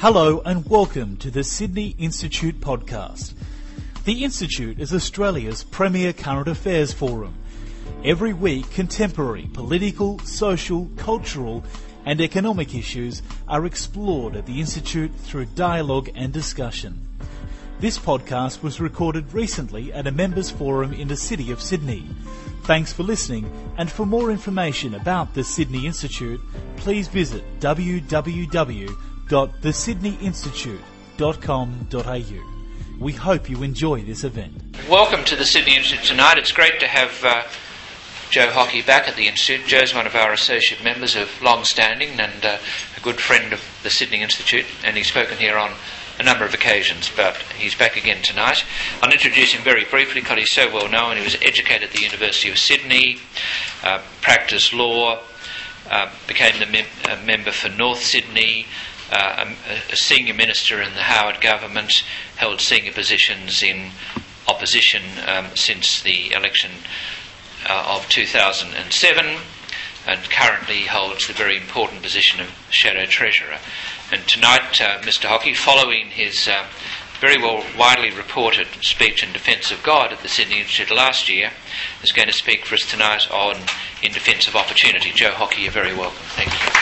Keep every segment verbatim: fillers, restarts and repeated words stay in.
Hello and welcome to the Sydney Institute podcast. The Institute is Australia's premier current affairs forum. Every week, contemporary political, social, cultural and economic issues are explored at the Institute through dialogue and discussion. This podcast was recorded recently at a members forum in the city of Sydney. Thanks for listening, and for more information about the Sydney Institute, please visit w w w dot the sydney institute dot com dot a u. We hope you enjoy this event. Welcome to the Sydney Institute tonight. It's great to have uh, Joe Hockey back at the Institute. Joe's one of our associate members of long standing and uh, a good friend of the Sydney Institute, and he's spoken here on a number of occasions, but he's back again tonight. I'll introduce him very briefly because he's so well known. He was educated at the University of Sydney, uh, practiced law, uh, became the mem- uh, member for North Sydney, Uh, a, a senior minister in the Howard government, held senior positions in opposition um, since the election uh, of two thousand seven, and currently holds the very important position of Shadow Treasurer. And tonight, uh, Mister Hockey, following his uh, very well widely reported speech in defence of God at the Sydney Institute last year, is going to speak for us tonight on In Defence of Opportunity. Joe Hockey, you're very welcome. Thank you.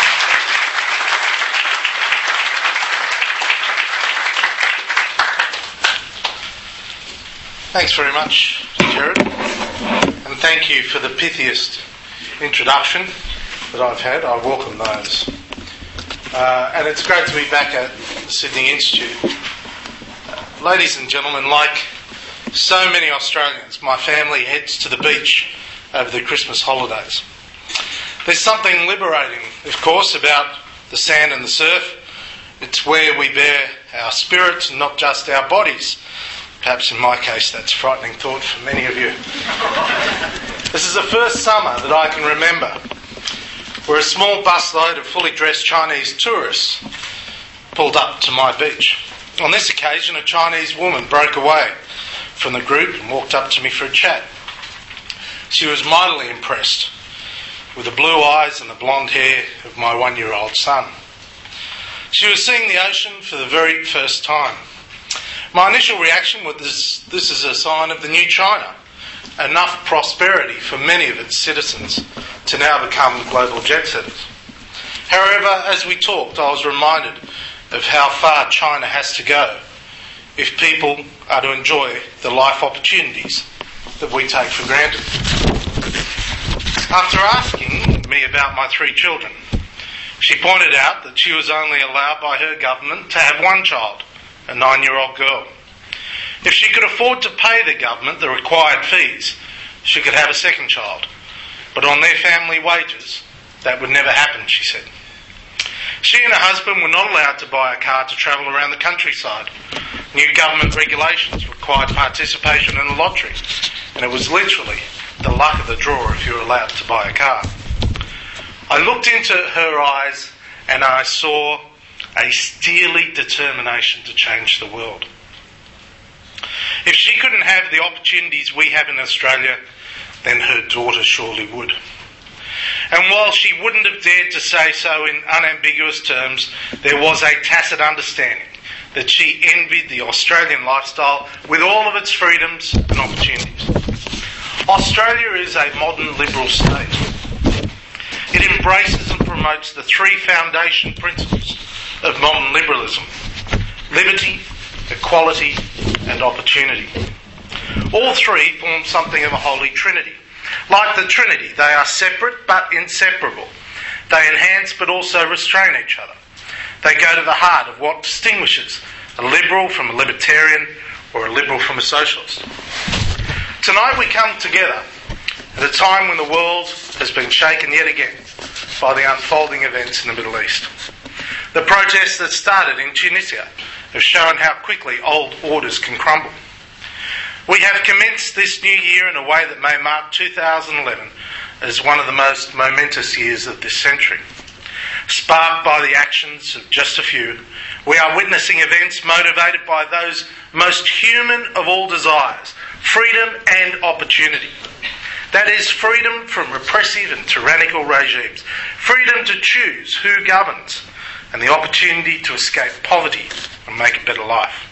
Thanks very much, Jared, and thank you for the pithiest introduction that I've had. I welcome those. Uh, and it's great to be back at the Sydney Institute. Uh, ladies and gentlemen, like so many Australians, my family heads to the beach over the Christmas holidays. There's something liberating, of course, about the sand and the surf. It's where we bear our spirits and not just our bodies. Perhaps in my case that's a frightening thought for many of you. This is the first summer that I can remember where a small busload of fully dressed Chinese tourists pulled up to my beach. On this occasion, a Chinese woman broke away from the group and walked up to me for a chat. She was mightily impressed with the blue eyes and the blonde hair of my one-year-old son. She was seeing the ocean for the very first time. My initial reaction was this, this is a sign of the new China, enough prosperity for many of its citizens to now become global jet setters. However, as we talked, I was reminded of how far China has to go if people are to enjoy the life opportunities that we take for granted. After asking me about my three children, she pointed out that she was only allowed by her government to have one child, a nine-year-old girl. If she could afford to pay the government the required fees, she could have a second child. But on their family wages, that would never happen, she said. She and her husband were not allowed to buy a car to travel around the countryside. New government regulations required participation in a lottery, and it was literally the luck of the draw if you were allowed to buy a car. I looked into her eyes and I saw a steely determination to change the world. If she couldn't have the opportunities we have in Australia, then her daughter surely would. And while she wouldn't have dared to say so in unambiguous terms, there was a tacit understanding that she envied the Australian lifestyle with all of its freedoms and opportunities. Australia is a modern liberal state. It embraces and promotes the three foundation principles of modern liberalism: liberty, equality and opportunity. All three form something of a holy trinity. Like the Trinity, they are separate but inseparable. They enhance but also restrain each other. They go to the heart of what distinguishes a liberal from a libertarian or a liberal from a socialist. Tonight we come together at a time when the world has been shaken yet again by the unfolding events in the Middle East. The protests that started in Tunisia have shown how quickly old orders can crumble. We have commenced this new year in a way that may mark two thousand eleven as one of the most momentous years of this century. Sparked by the actions of just a few, we are witnessing events motivated by those most human of all desires, freedom and opportunity. That is, freedom from repressive and tyrannical regimes, freedom to choose who governs, and the opportunity to escape poverty and make a better life.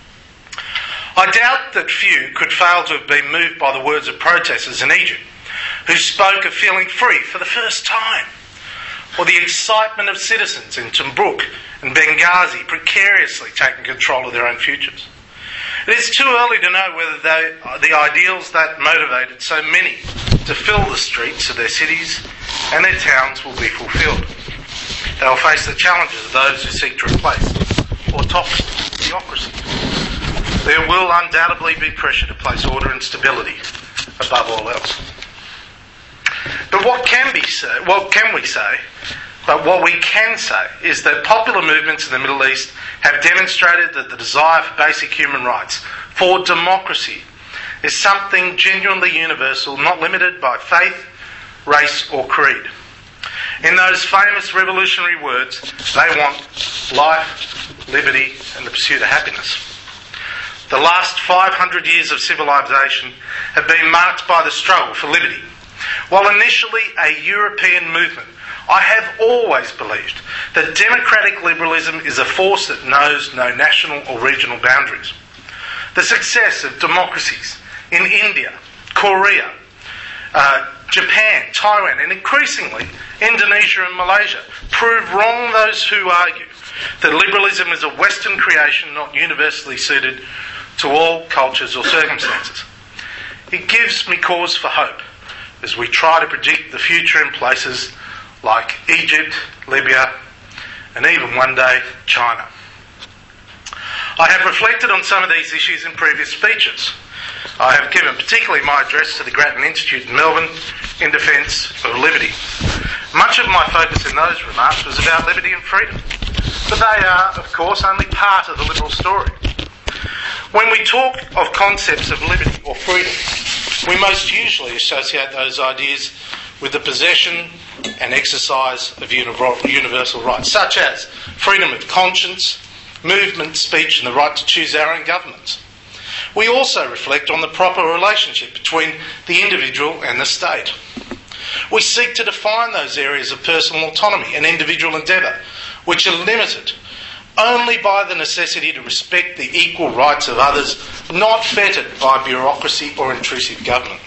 I doubt that few could fail to have been moved by the words of protesters in Egypt who spoke of feeling free for the first time, or the excitement of citizens in Tobruk and Benghazi precariously taking control of their own futures. It is too early to know whether they, the ideals that motivated so many to fill the streets of their cities and their towns will be fulfilled. They will face the challenges of those who seek to replace or topple theocracy. There will undoubtedly be pressure to place order and stability above all else. But what can be say, what can we say? But what we can say is that popular movements in the Middle East have demonstrated that the desire for basic human rights, for democracy, is something genuinely universal, not limited by faith, race or creed. In those famous revolutionary words, they want life, liberty and the pursuit of happiness. The last five hundred years of civilization have been marked by the struggle for liberty. While initially a European movement, I have always believed that democratic liberalism is a force that knows no national or regional boundaries. The success of democracies in India, Korea, uh, Japan, Taiwan, and increasingly Indonesia and Malaysia prove wrong those who argue that liberalism is a Western creation not universally suited to all cultures or circumstances. It gives me cause for hope as we try to predict the future in places like Egypt, Libya, and even one day China. I have reflected on some of these issues in previous speeches. I have given particularly my address to the Grattan Institute in Melbourne in defence of liberty. Much of my focus in those remarks was about liberty and freedom, but they are, of course, only part of the liberal story. When we talk of concepts of liberty or freedom, we most usually associate those ideas with the possession and exercise of universal rights, such as freedom of conscience, movement, speech, and the right to choose our own governments. We also reflect on the proper relationship between the individual and the state. We seek to define those areas of personal autonomy and individual endeavour, which are limited only by the necessity to respect the equal rights of others, not fettered by bureaucracy or intrusive government.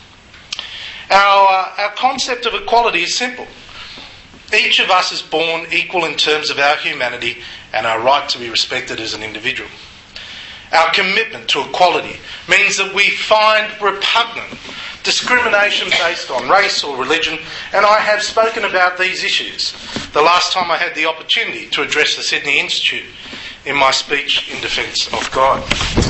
Our, uh, our concept of equality is simple. Each of us is born equal in terms of our humanity and our right to be respected as an individual. Our commitment to equality means that we find repugnant discrimination based on race or religion, and I have spoken about these issues the last time I had the opportunity to address the Sydney Institute in my speech in defence of God.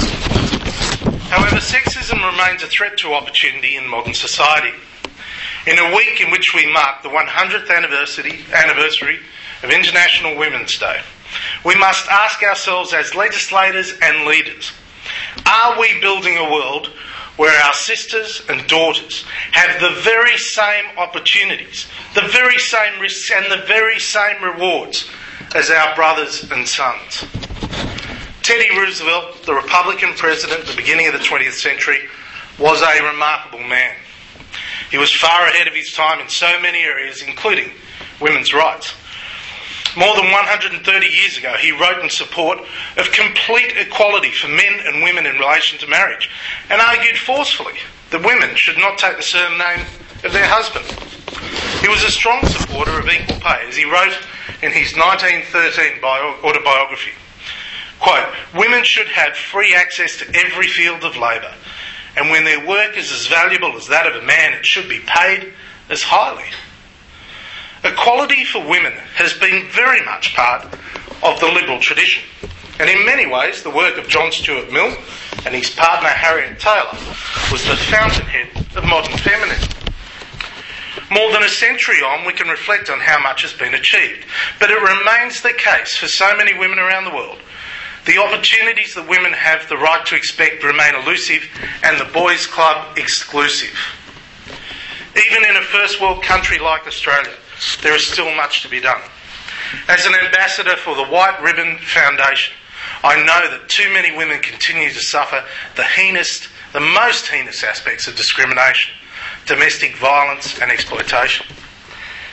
However, sexism remains a threat to opportunity in modern society. In a week in which we mark the one hundredth anniversary, anniversary of International Women's Day, we must ask ourselves as legislators and leaders, are we building a world where our sisters and daughters have the very same opportunities, the very same risks and the very same rewards as our brothers and sons? Teddy Roosevelt, the Republican president at the beginning of the twentieth century, was a remarkable man. He was far ahead of his time in so many areas, including women's rights. More than one hundred thirty years ago, he wrote in support of complete equality for men and women in relation to marriage, and argued forcefully that women should not take the surname of their husband. He was a strong supporter of equal pay, as he wrote in his nineteen thirteen bio- autobiography, quote, "Women should have free access to every field of labour, and when their work is as valuable as that of a man, it should be paid as highly." Equality for women has been very much part of the liberal tradition, and in many ways the work of John Stuart Mill and his partner Harriet Taylor was the fountainhead of modern feminism. More than a century on, we can reflect on how much has been achieved, but it remains the case for so many women around the world. The opportunities that women have the right to expect remain elusive and the boys' club exclusive. Even in a first world country like Australia, there is still much to be done. As an ambassador for the White Ribbon Foundation, I know that too many women continue to suffer the heinous, the most heinous aspects of discrimination, domestic violence and exploitation.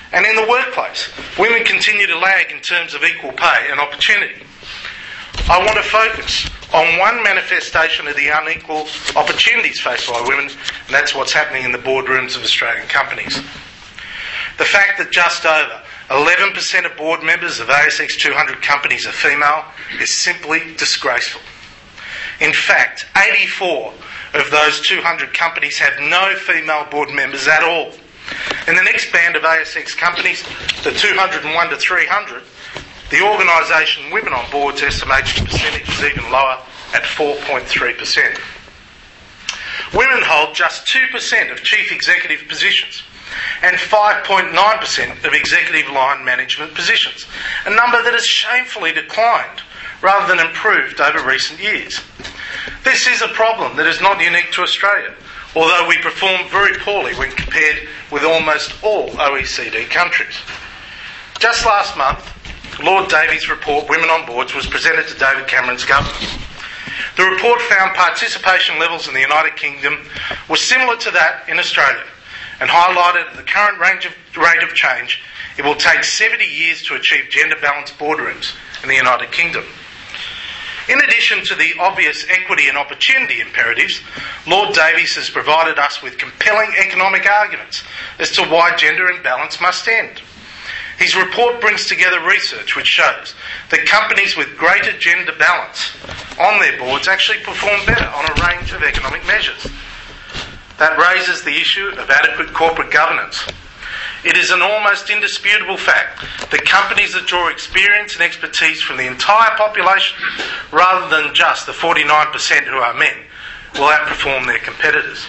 And in the workplace, women continue to lag in terms of equal pay and opportunity. I want to focus on one manifestation of the unequal opportunities faced by women, and that's what's happening in the boardrooms of Australian companies. The fact that just over eleven percent of board members of A S X two hundred companies are female is simply disgraceful. In fact, eighty-four of those two hundred companies have no female board members at all. In the next band of A S X companies, the two hundred and one to three hundred, the organisation Women on Boards estimates the percentage is even lower at four point three percent. Women hold just two percent of chief executive positions and five point nine percent of executive line management positions, a number that has shamefully declined rather than improved over recent years. This is a problem that is not unique to Australia, although we perform very poorly when compared with almost all O E C D countries. Just last month, Lord Davies' report, Women on Boards, was presented to David Cameron's government. The report found participation levels in the United Kingdom were similar to that in Australia and highlighted at the current range of, rate of change, it will take seventy years to achieve gender-balanced boardrooms in the United Kingdom. In addition to the obvious equity and opportunity imperatives, Lord Davies has provided us with compelling economic arguments as to why gender imbalance must end. His report brings together research which shows that companies with greater gender balance on their boards actually perform better on a range of economic measures. That raises the issue of adequate corporate governance. It is an almost indisputable fact that companies that draw experience and expertise from the entire population, rather than just the forty-nine percent who are men, will outperform their competitors.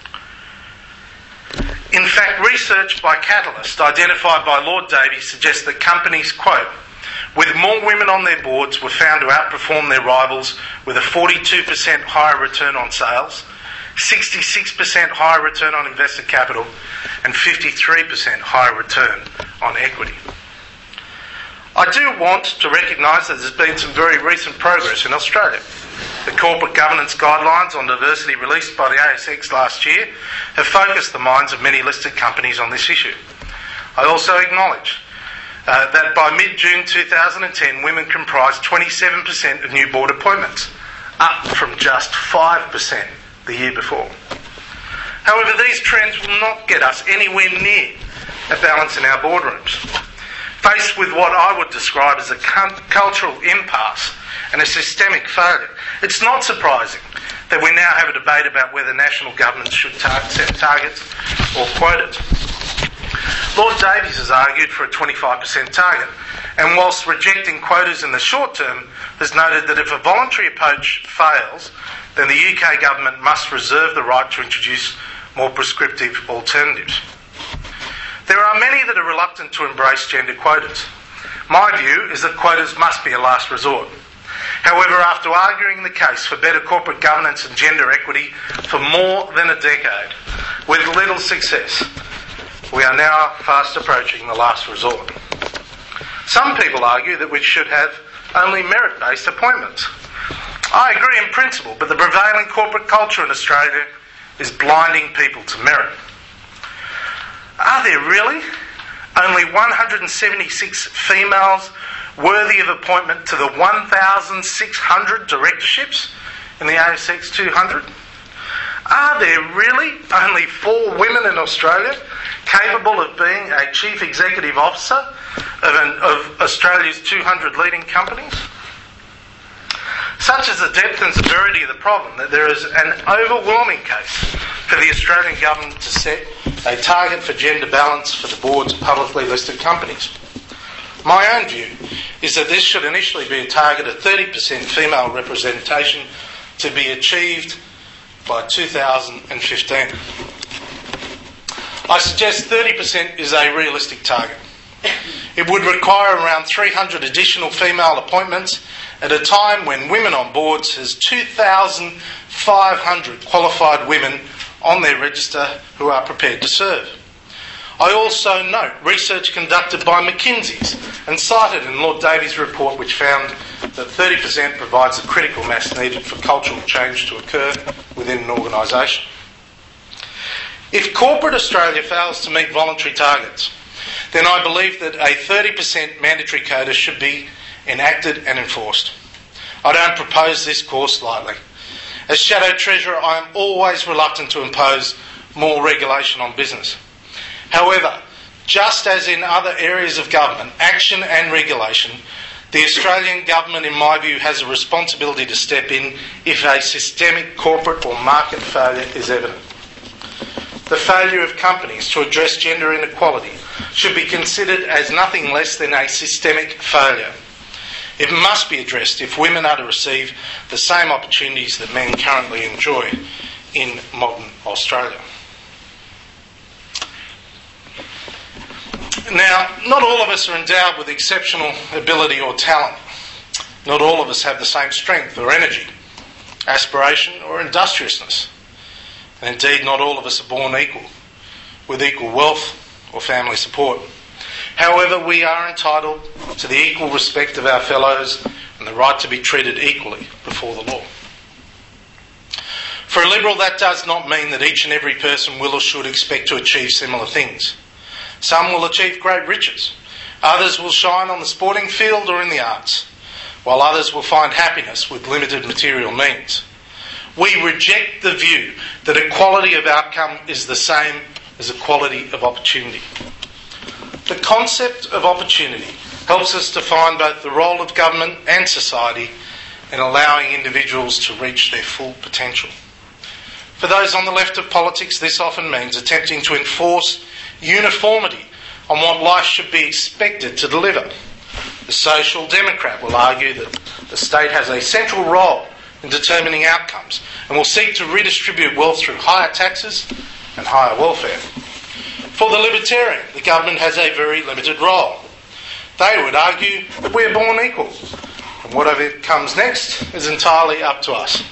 In fact, research by Catalyst, identified by Lord Davies, suggests that companies, quote, with more women on their boards were found to outperform their rivals with a forty-two percent higher return on sales, sixty-six percent higher return on invested capital, and fifty-three percent higher return on equity. I do want to recognise that there's been some very recent progress in Australia. The corporate governance guidelines on diversity released by the A S X last year have focused the minds of many listed companies on this issue. I also acknowledge uh, that by mid-June two thousand ten, women comprised twenty-seven percent of new board appointments, up from just five percent the year before. However, these trends will not get us anywhere near a balance in our boardrooms. Faced with what I would describe as a cultural impasse and a systemic failure, it's not surprising that we now have a debate about whether national governments should tar- set targets or quotas. Lord Davies has argued for a twenty-five percent target, and whilst rejecting quotas in the short term, has noted that if a voluntary approach fails, then the U K government must reserve the right to introduce more prescriptive alternatives. There are many that are reluctant to embrace gender quotas. My view is that quotas must be a last resort. However, after arguing the case for better corporate governance and gender equity for more than a decade, with little success, we are now fast approaching the last resort. Some people argue that we should have only merit-based appointments. I agree in principle, but the prevailing corporate culture in Australia is blinding people to merit. Are there really only one hundred seventy-six females worthy of appointment to the one thousand six hundred directorships in the A S X two hundred? Are there really only four women in Australia capable of being a chief executive officer of, an, of Australia's two hundred leading companies? Such is the depth and severity of the problem that there is an overwhelming case for the Australian government to set a target for gender balance for the boards of publicly listed companies. My own view is that this should initially be a target of thirty percent female representation to be achieved by two thousand fifteen. I suggest thirty percent is a realistic target. It would require around three hundred additional female appointments at a time when Women on Boards has two thousand five hundred qualified women on their register who are prepared to serve. I also note research conducted by McKinsey's and cited in Lord Davies' report, which found that thirty percent provides the critical mass needed for cultural change to occur within an organisation. If corporate Australia fails to meet voluntary targets, then I believe that a thirty percent mandatory quota should be enacted and enforced. I don't propose this course lightly. As Shadow Treasurer, I am always reluctant to impose more regulation on business. However, just as in other areas of government, action and regulation, the Australian government, in my view, has a responsibility to step in if a systemic corporate or market failure is evident. The failure of companies to address gender inequality should be considered as nothing less than a systemic failure. It must be addressed if women are to receive the same opportunities that men currently enjoy in modern Australia. Now, not all of us are endowed with exceptional ability or talent. Not all of us have the same strength or energy, aspiration or industriousness. And indeed, not all of us are born equal, with equal wealth or family support. However, we are entitled to the equal respect of our fellows and the right to be treated equally before the law. For a Liberal, that does not mean that each and every person will or should expect to achieve similar things. Some will achieve great riches. Others will shine on the sporting field or in the arts, while others will find happiness with limited material means. We reject the view that equality of outcome is the same as equality of opportunity. The concept of opportunity helps us define both the role of government and society in allowing individuals to reach their full potential. For those on the left of politics, this often means attempting to enforce uniformity on what life should be expected to deliver. The Social Democrat will argue that the state has a central role in determining outcomes and will seek to redistribute wealth through higher taxes and higher welfare. For the Libertarian, the government has a very limited role. They would argue that we are born equal, and whatever comes next is entirely up to us.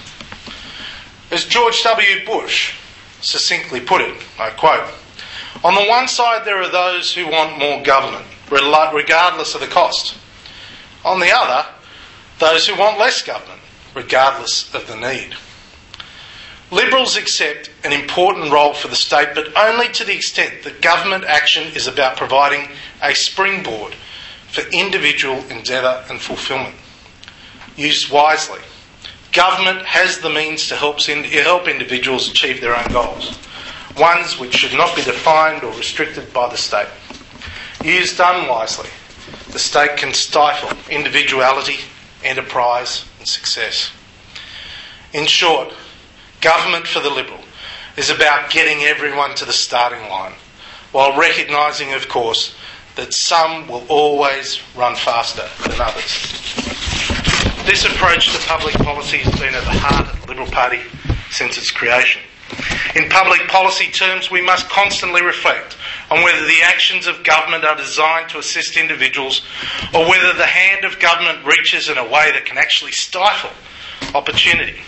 As George W. Bush succinctly put it, I quote, "On the one side there are those who want more government, regardless of the cost. On the other, those who want less government, regardless of the need." Liberals accept an important role for the state, but only to the extent that government action is about providing a springboard for individual endeavour and fulfilment. Used wisely, government has the means to help, help individuals achieve their own goals, ones which should not be defined or restricted by the state. Used unwisely, the state can stifle individuality, enterprise and success. In short, government for the Liberal is about getting everyone to the starting line, while recognising, of course, that some will always run faster than others. This approach to public policy has been at the heart of the Liberal Party since its creation. In public policy terms, we must constantly reflect on whether the actions of government are designed to assist individuals or whether the hand of government reaches in a way that can actually stifle opportunity.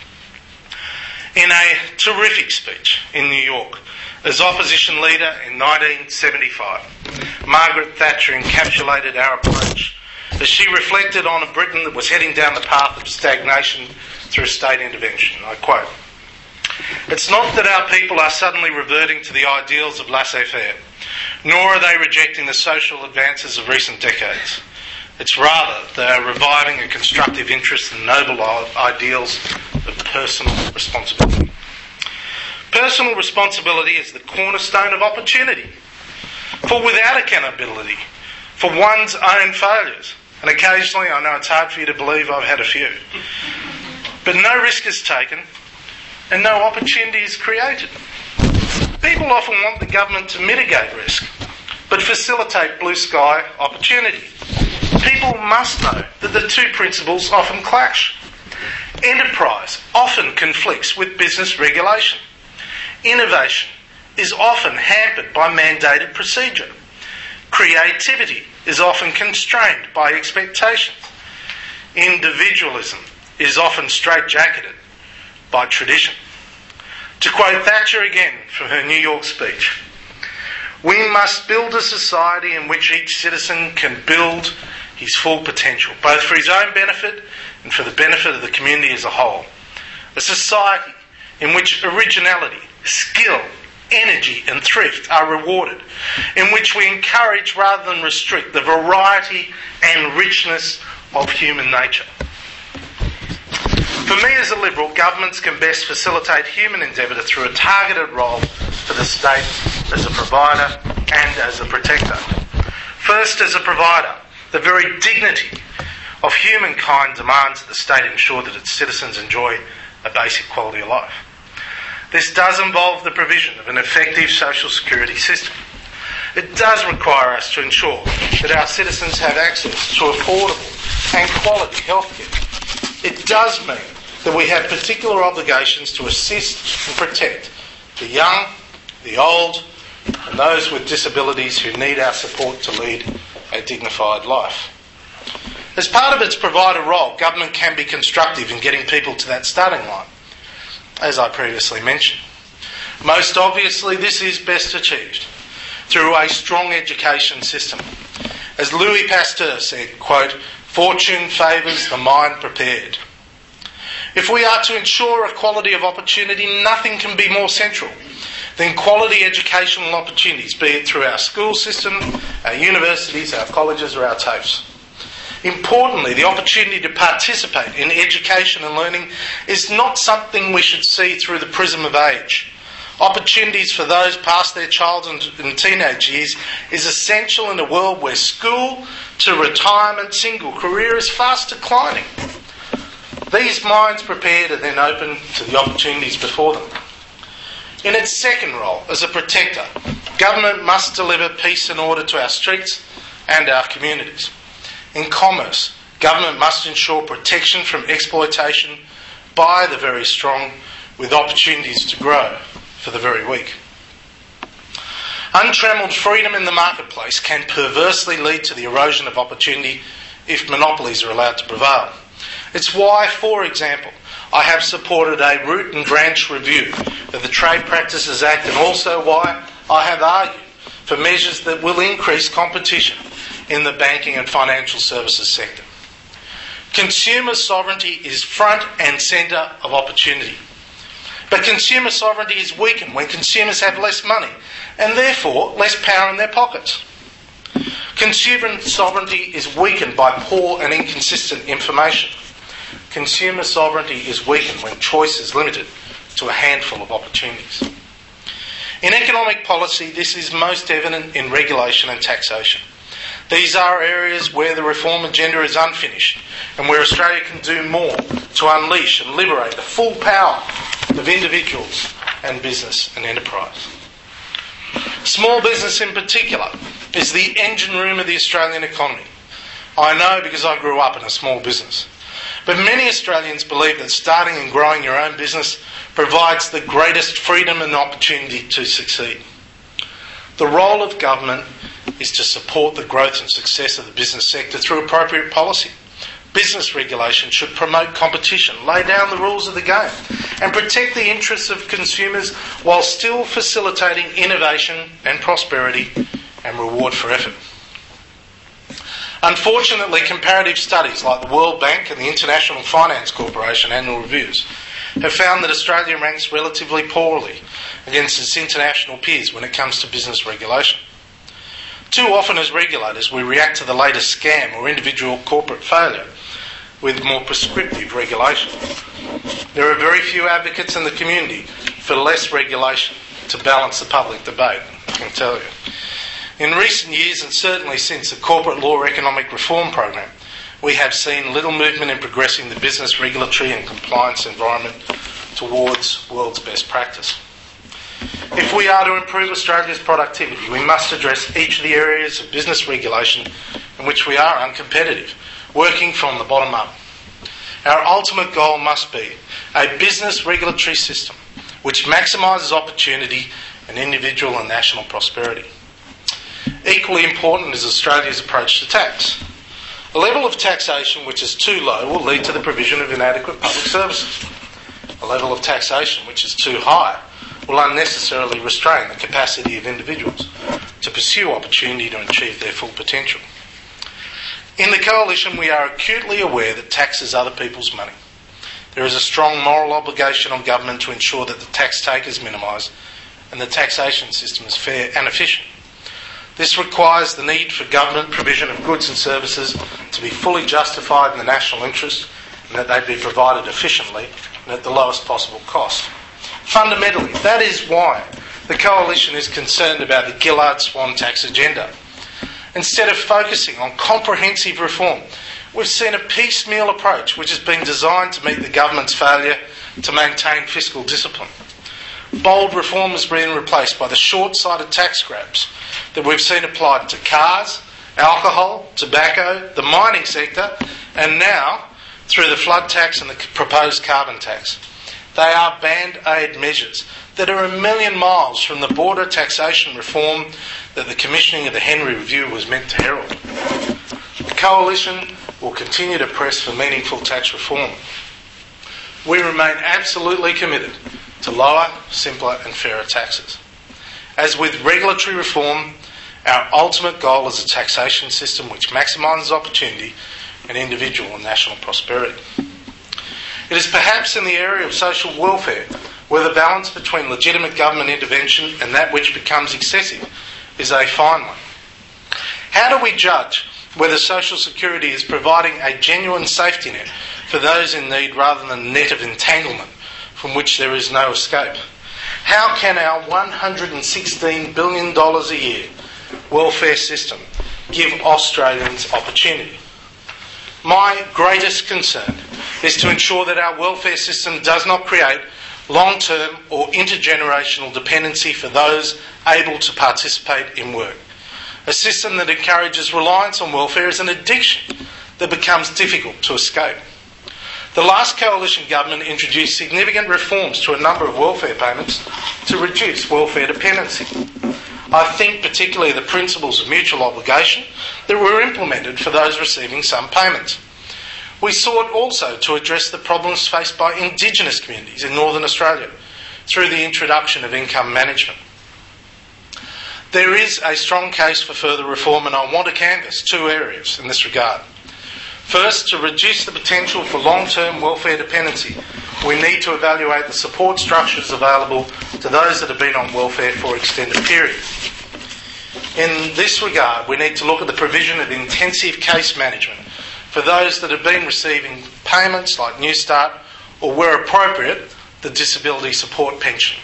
In a terrific speech in New York as opposition leader in nineteen seventy-five, Margaret Thatcher encapsulated our approach as she reflected on a Britain that was heading down the path of stagnation through state intervention. I quote, "It's not that our people are suddenly reverting to the ideals of laissez-faire, nor are they rejecting the social advances of recent decades. It's rather they are reviving a constructive interest in noble ideals of personal responsibility." Personal responsibility is the cornerstone of opportunity. For without accountability for one's own failures, and occasionally, I know it's hard for you to believe, I've had a few, but no risk is taken and no opportunity is created. People often want the government to mitigate risk, but facilitate blue sky opportunity. People must know that the two principles often clash. Enterprise often conflicts with business regulation. Innovation is often hampered by mandated procedure. Creativity is often constrained by expectations. Individualism is often straitjacketed by tradition. To quote Thatcher again from her New York speech, "We must build a society in which each citizen can build his full potential, both for his own benefit and for the benefit of the community as a whole. A society in which originality, skill energy and thrift are rewarded, in which we encourage rather than restrict the variety and richness of human nature. For me as a Liberal, governments can best facilitate human endeavour through a targeted role for the state as a provider and as a protector. First, as a provider, the very dignity of humankind demands that the state ensure that its citizens enjoy a basic quality of life. This does involve the provision of an effective social security system. It does require us to ensure that our citizens have access to affordable and quality healthcare. It does mean that we have particular obligations to assist and protect the young, the old, and those with disabilities who need our support to lead a dignified life. As part of its provider role, government can be constructive in getting people to that starting line, as I previously mentioned. Most obviously, this is best achieved through a strong education system. As Louis Pasteur said, quote, "Fortune favours the mind prepared." If we are to ensure equality of opportunity, nothing can be more central than quality educational opportunities, be it through our school system, our universities, our colleges or our TAFEs. Importantly, the opportunity to participate in education and learning is not something we should see through the prism of age. Opportunities for those past their child and teenage years is essential in a world where school to retirement single career is fast declining. These minds prepared are then open to the opportunities before them. In its second role, as a protector, government must deliver peace and order to our streets and our communities. In commerce, government must ensure protection from exploitation by the very strong, with opportunities to grow for the very weak. Untrammelled freedom in the marketplace can perversely lead to the erosion of opportunity if monopolies are allowed to prevail. It's why, for example, I have supported a root and branch review of the Trade Practices Act, and also why I have argued for measures that will increase competition in the banking and financial services sector. Consumer sovereignty is front and centre of opportunity. But consumer sovereignty is weakened when consumers have less money and therefore less power in their pockets. Consumer sovereignty is weakened by poor and inconsistent information. Consumer sovereignty is weakened when choice is limited to a handful of opportunities. In economic policy, this is most evident in regulation and taxation. These are areas where the reform agenda is unfinished and where Australia can do more to unleash and liberate the full power of individuals and business and enterprise. Small business in particular is the engine room of the Australian economy. I know because I grew up in a small business. But many Australians believe that starting and growing your own business provides the greatest freedom and opportunity to succeed. The role of government is to support the growth and success of the business sector through appropriate policy. Business regulation should promote competition, lay down the rules of the game, and protect the interests of consumers while still facilitating innovation and prosperity and reward for effort. Unfortunately, comparative studies like the World Bank and the International Finance Corporation annual reviews have found that Australia ranks relatively poorly against its international peers when it comes to business regulation. Too often as regulators we react to the latest scam or individual corporate failure with more prescriptive regulation. There are very few advocates in the community for less regulation to balance the public debate, I can tell you. In recent years, and certainly since the Corporate Law Economic Reform Program, we have seen little movement in progressing the business regulatory and compliance environment towards world's best practice. If we are to improve Australia's productivity, we must address each of the areas of business regulation in which we are uncompetitive, working from the bottom up. Our ultimate goal must be a business regulatory system which maximises opportunity and individual and national prosperity. Equally important is Australia's approach to tax. A level of taxation which is too low will lead to the provision of inadequate public services. A level of taxation which is too high will unnecessarily restrain the capacity of individuals to pursue opportunity to achieve their full potential. In the Coalition, we are acutely aware that tax is other people's money. There is a strong moral obligation on government to ensure that the tax take is minimised and the taxation system is fair and efficient. This requires the need for government provision of goods and services to be fully justified in the national interest and that they be provided efficiently and at the lowest possible cost. Fundamentally, that is why the Coalition is concerned about the Gillard Swan tax agenda. Instead of focusing on comprehensive reform, we've seen a piecemeal approach which has been designed to meet the government's failure to maintain fiscal discipline. Bold reform has been replaced by the short-sighted tax grabs that we've seen applied to cars, alcohol, tobacco, the mining sector, and now through the flood tax and the proposed carbon tax. They are band-aid measures that are a million miles from the border taxation reform that the commissioning of the Henry Review was meant to herald. The Coalition will continue to press for meaningful tax reform. We remain absolutely committed to lower, simpler and fairer taxes. As with regulatory reform, our ultimate goal is a taxation system which maximises opportunity and individual and national prosperity. It is perhaps in the area of social welfare where the balance between legitimate government intervention and that which becomes excessive is a fine one. How do we judge whether social security is providing a genuine safety net for those in need rather than a net of entanglement from which there is no escape? How can our one hundred sixteen billion dollars a year welfare system give Australians opportunity? My greatest concern is to ensure that our welfare system does not create long-term or intergenerational dependency for those able to participate in work. A system that encourages reliance on welfare is an addiction that becomes difficult to escape. The last Coalition government introduced significant reforms to a number of welfare payments to reduce welfare dependency. I think particularly the principles of mutual obligation that were implemented for those receiving some payments. We sought also to address the problems faced by Indigenous communities in Northern Australia through the introduction of income management. There is a strong case for further reform, and I want to canvass two areas in this regard. First, to reduce the potential for long-term welfare dependency, we need to evaluate the support structures available to those that have been on welfare for extended periods. In this regard, we need to look at the provision of intensive case management for those that have been receiving payments like Newstart or, where appropriate, the disability support pension.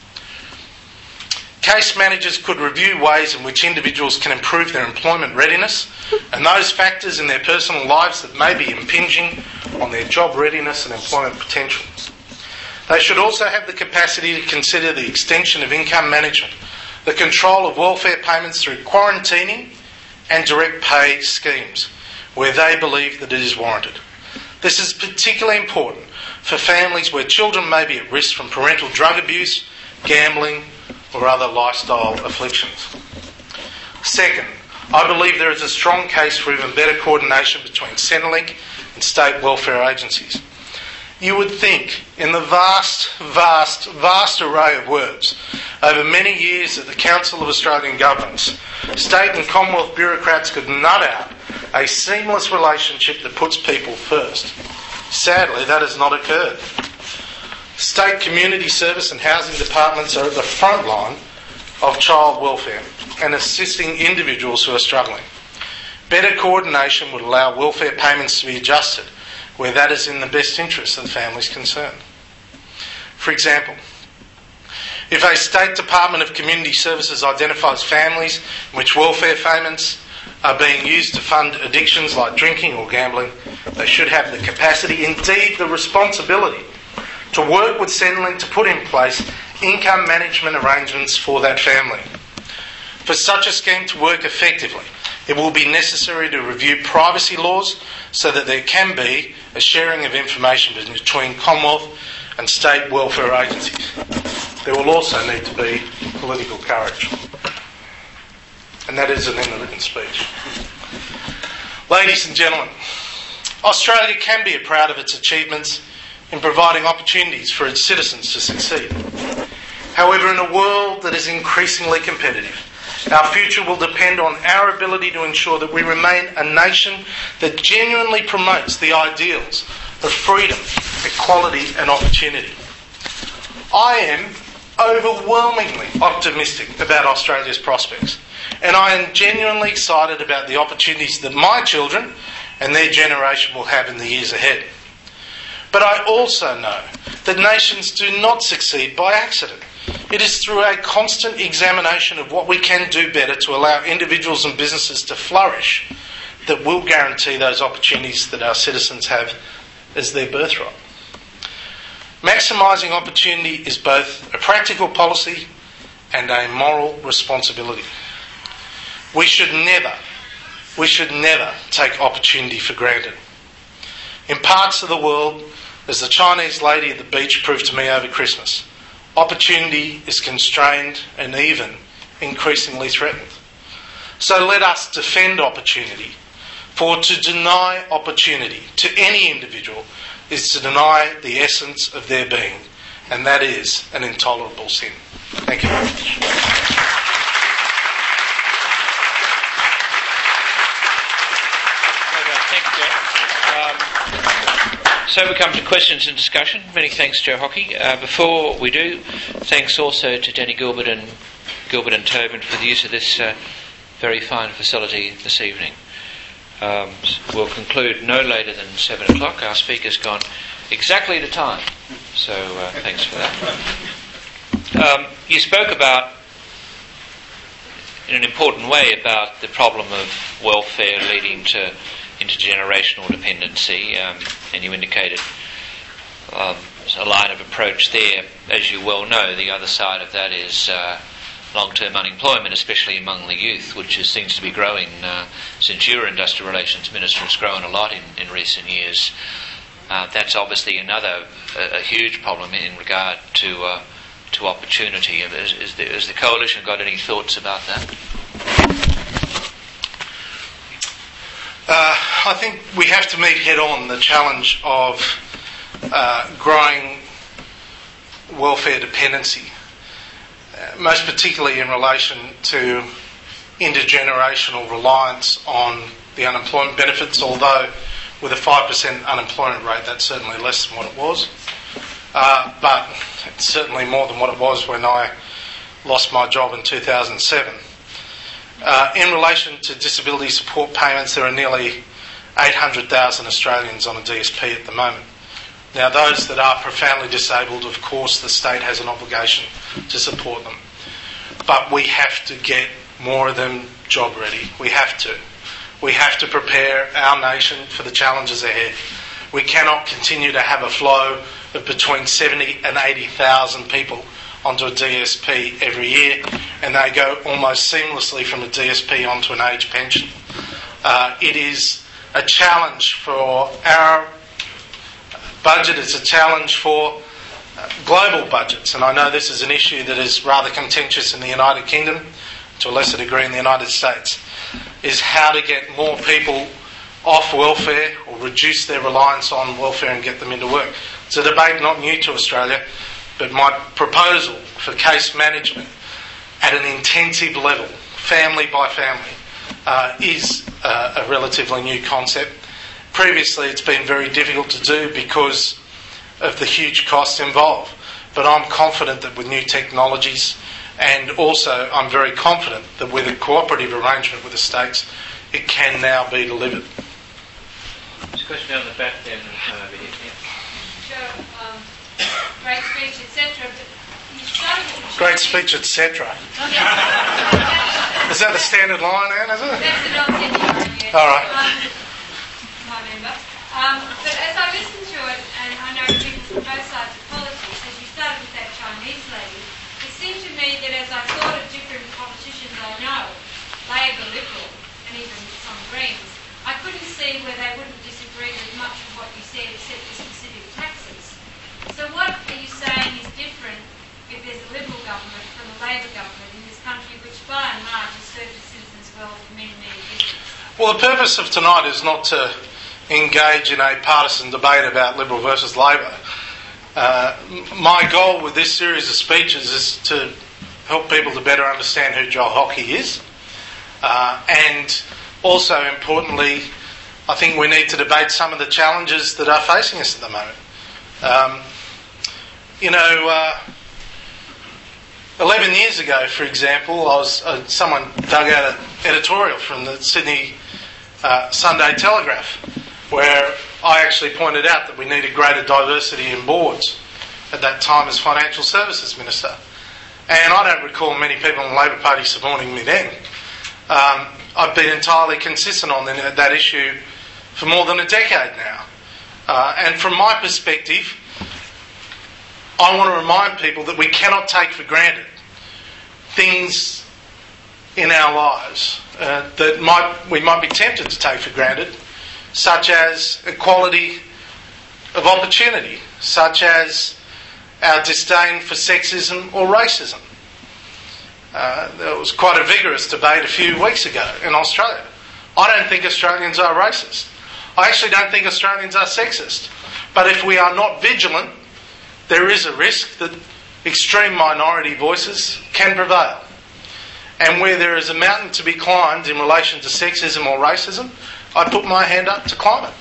Case managers could review ways in which individuals can improve their employment readiness and those factors in their personal lives that may be impinging on their job readiness and employment potential. They should also have the capacity to consider the extension of income management, the control of welfare payments through quarantining and direct pay schemes, where they believe that it is warranted. This is particularly important for families where children may be at risk from parental drug abuse, gambling, or other lifestyle afflictions. Second, I believe there is a strong case for even better coordination between Centrelink and state welfare agencies. You would think, in the vast, vast, vast array of words over many years at the Council of Australian Governments, state and Commonwealth bureaucrats could nut out a seamless relationship that puts people first. Sadly, that has not occurred. State community service and housing departments are at the front line of child welfare and assisting individuals who are struggling. Better coordination would allow welfare payments to be adjusted where that is in the best interest of the families concerned. For example, if a State Department of Community Services identifies families in which welfare payments are being used to fund addictions like drinking or gambling, they should have the capacity, indeed the responsibility, to work with Centrelink to put in place income management arrangements for that family. For such a scheme to work effectively, it will be necessary to review privacy laws so that there can be a sharing of information between Commonwealth and state welfare agencies. There will also need to be political courage. And that isn't in the written speech. Ladies and gentlemen, Australia can be proud of its achievements in providing opportunities for its citizens to succeed. However, in a world that is increasingly competitive, our future will depend on our ability to ensure that we remain a nation that genuinely promotes the ideals of freedom, equality and opportunity. I am overwhelmingly optimistic about Australia's prospects. And I am genuinely excited about the opportunities that my children and their generation will have in the years ahead. But I also know that nations do not succeed by accident. It is through a constant examination of what we can do better to allow individuals and businesses to flourish that will guarantee those opportunities that our citizens have as their birthright. Maximising opportunity is both a practical policy and a moral responsibility. We should never, we should never take opportunity for granted. In parts of the world, as the Chinese lady at the beach proved to me over Christmas, opportunity is constrained and even increasingly threatened. So let us defend opportunity, for to deny opportunity to any individual is to deny the essence of their being, and that is an intolerable sin. Thank you very much. So we come to questions and discussion. Many thanks, Joe Hockey. Uh, before we do, thanks also to Danny Gilbert and Gilbert and Tobin for the use of this uh, very fine facility this evening. Um, we'll conclude no later than seven o'clock. Our speaker's gone exactly to time, so uh, thanks for that. Um, you spoke about, in an important way, about the problem of welfare leading to intergenerational dependency, um, and you indicated um, a line of approach there. As you well know, the other side of that is uh, long-term unemployment, especially among the youth, which is, seems to be growing uh, since you were Industrial Relations Minister. It's grown a lot in, in recent years. Uh, that's obviously another a, a huge problem in regard to uh, to opportunity. Is, is, the, has the Coalition got any thoughts about that? Uh, I think we have to meet head-on the challenge of uh, growing welfare dependency, uh, most particularly in relation to intergenerational reliance on the unemployment benefits, although with a five percent unemployment rate, that's certainly less than what it was. Uh, but it's certainly more than what it was when I lost my job in two thousand seven. Uh, in relation to disability support payments, there are nearly eight hundred thousand Australians on a D S P at the moment. Now, those that are profoundly disabled, of course, the state has an obligation to support them. But we have to get more of them job ready. We have to. We have to prepare our nation for the challenges ahead. We cannot continue to have a flow of between seventy and eighty thousand people onto a D S P every year, and they go almost seamlessly from a D S P onto an age pension. Uh, it is a challenge for our budget, it's a challenge for uh, global budgets, and I know this is an issue that is rather contentious in the United Kingdom, to a lesser degree in the United States, is how to get more people off welfare or reduce their reliance on welfare and get them into work. It's a debate not new to Australia, but my proposal for case management at an intensive level, family by family, uh, is uh, a relatively new concept. Previously, it's been very difficult to do because of the huge costs involved. But I'm confident that with new technologies, and also I'm very confident that with a cooperative arrangement with the states, it can now be delivered. There's a question down the back there and over here. Joe, um, great speech, et cetera. You started with Great speech, et cetera. Is that the standard line, Anne, is it? That's the non-senior, yes. All right. Um, my member. Um, but as I listen to it, and I know people from both sides of politics, as you started with that Chinese lady, it seemed to me that as I thought of different politicians I know, Labor, Liberal, and even some Greens, I couldn't see where they wouldn't disagree with much of what you said except the specific taxes. So what are you saying is different if there's a Liberal government from a Labor government in this country, which by and large has served its citizens well for many, many years? Well, the purpose of tonight is not to engage in a partisan debate about Liberal versus Labor. Uh, my goal with this series of speeches is to help people to better understand who Joel Hockey is. Uh, and also, importantly, I think we need to debate some of the challenges that are facing us at the moment. Um, you know, uh, eleven years ago, for example, I was uh, someone dug out an editorial from the Sydney uh, Sunday Telegraph where I actually pointed out that we needed greater diversity in boards at that time as Financial Services Minister. And I don't recall many people in the Labor Party supporting me then. Um, I've been entirely consistent on that issue for more than a decade now. Uh, and from my perspective, I want to remind people that we cannot take for granted things in our lives uh, that might we might be tempted to take for granted, such as equality of opportunity, such as our disdain for sexism or racism. Uh, there was quite a vigorous debate a few weeks ago in Australia. I don't think Australians are racist. I actually don't think Australians are sexist. But if we are not vigilant, there is a risk that extreme minority voices can prevail. And where there is a mountain to be climbed in relation to sexism or racism, I put my hand up to climb it.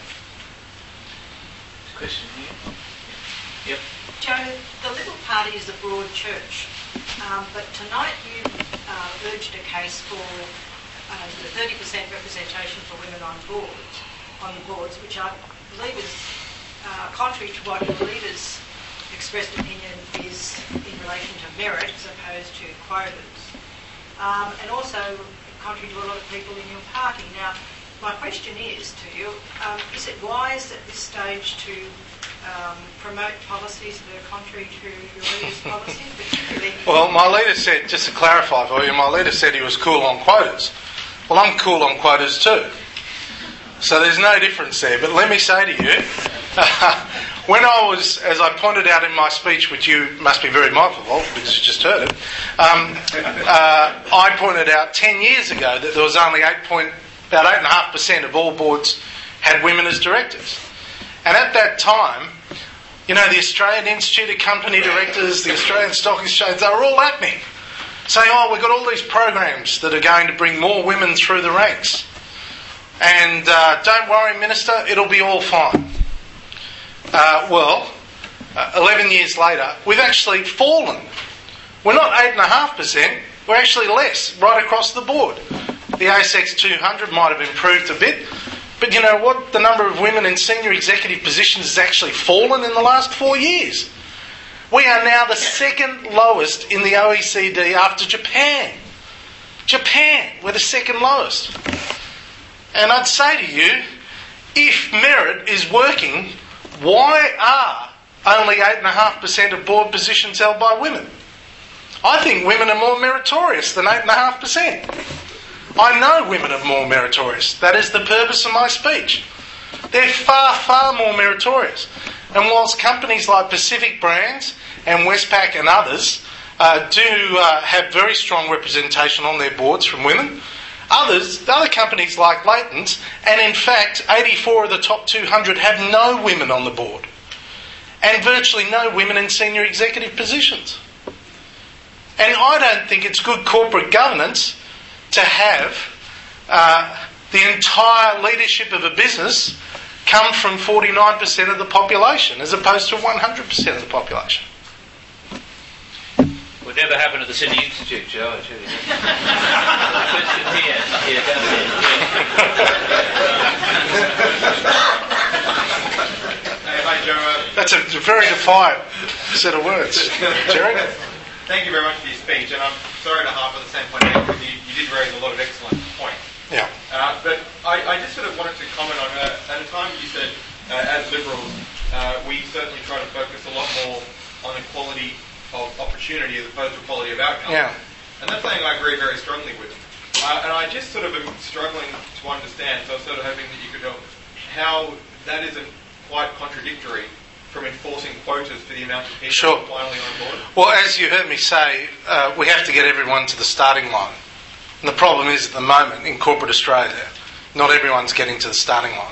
Question here. Yep. Joe, the Liberal Party is a broad church, um, but tonight you uh, urged a case for uh, the thirty percent representation for women on boards, on the boards, which I believe is uh, contrary to what your leaders' expressed opinion is in relation to merit as opposed to quotas, um, and also contrary to a lot of people in your party. Now, my question is to you, um, is it wise at this stage to um, promote policies that are contrary to your leader's policy? Particularly Well, my leader said, just to clarify for you, my leader said he was cool on quotas. Well, I'm cool on quotas too. So there's no difference there. But let me say to you, when I was, as I pointed out in my speech, which you must be very mindful of because you just heard it, um, uh, I pointed out ten years ago that there was only eight point, about eight point five percent of all boards had women as directors. And at that time, you know, the Australian Institute of Company Directors, the Australian Stock Exchange, they were all at me, saying, oh, we've got all these programs that are going to bring more women through the ranks. And uh, don't worry, Minister, it'll be all fine. Uh, well, uh, eleven years later, we've actually fallen. We're not eight point five percent, we're actually less, right across the board. The A S X two hundred might have improved a bit, but you know what? The number of women in senior executive positions has actually fallen in the last four years. We are now the second lowest in the O E C D after Japan. Japan, we're the second lowest. And I'd say to you, if merit is working, why are only eight point five percent of board positions held by women? I think women are more meritorious than eight point five percent. I know women are more meritorious. That is the purpose of my speech. They're far, far more meritorious. And whilst companies like Pacific Brands and Westpac and others uh, do uh, have very strong representation on their boards from women, others, other companies like Leighton's, and in fact eighty-four of the top two hundred have no women on the board. And virtually no women in senior executive positions. And I don't think it's good corporate governance to have uh, the entire leadership of a business come from forty-nine percent of the population as opposed to one hundred percent of the population. Would never happen at the Sydney Institute, Joe, I tell you. Question here. Here, down here. Hey, hi, Joe. That's a very defiant set of words. Jerry? Thank you very much for your speech, and I'm sorry to harp on the same point because you, you did raise a lot of excellent points. Yeah. Uh, but I, I just sort of wanted to comment on, uh, at a time you said, uh, as Liberals, uh, we certainly try to focus a lot more on equality of opportunity as opposed to quality of outcome. Yeah. And that's something I agree very strongly with. Uh, and I just sort of am struggling to understand, so I was sort of hoping that you could help, how that isn't quite contradictory from enforcing quotas for the amount of people Sure. finally on board. Well, as you heard me say, uh, we have to get everyone to the starting line. And the problem is, at the moment, in corporate Australia, not everyone's getting to the starting line.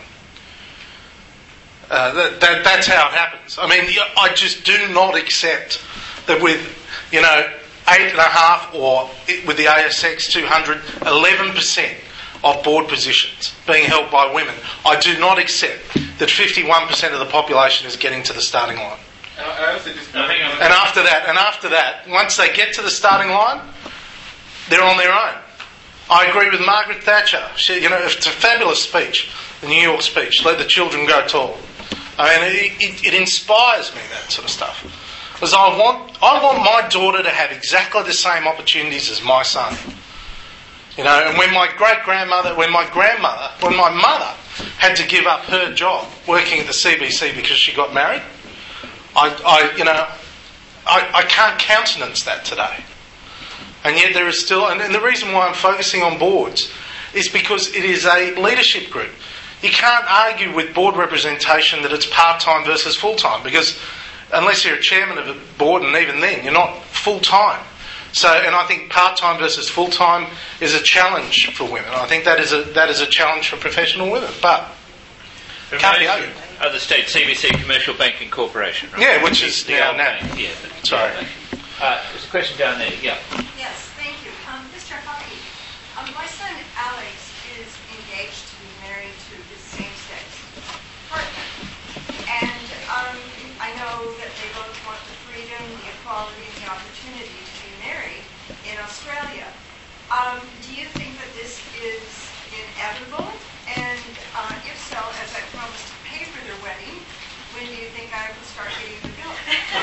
Uh, that, that, that's how it happens. I mean, I just do not accept that with, you know, eight and a half or with the A S X two hundred, eleven percent of board positions being held by women, I do not accept that fifty-one percent of the population is getting to the starting line. And I also just... No, hang on. And after that, and after that, once they get to the starting line, they're on their own. I agree with Margaret Thatcher. She, you know, it's a fabulous speech, the New York speech. Let the children go tall. I mean, it, it, it inspires me, that sort of stuff. Because I want, I want my daughter to have exactly the same opportunities as my son. You know, and when my great grandmother, when my grandmother, when my mother had to give up her job working at the C B C because she got married, I, I you know, I, I can't countenance that today. And yet there is still, and, and the reason why I'm focusing on boards is because it is a leadership group. You can't argue with board representation that it's part-time versus full-time, because unless you're a chairman of a board, and even then, you're not full-time. So, and I think part-time versus full-time is a challenge for women. I think that is a that is a challenge for professional women, but can't be argued. Of the state C B C Commercial Banking Corporation, right? Yeah, which is the now old now. bank. Yeah, but Sorry. Uh, there's a question down there. Yeah. Yes, thank you. Um, Mister Hockey, um, my son Alex is engaged to be married to his same-sex partner. And um, I know that they both want the freedom, the equality, and the opportunity to be married in Australia. Um, do you think that this is inevitable? And uh, if so, as I promised to pay for their wedding, when do you think I will start getting the bill?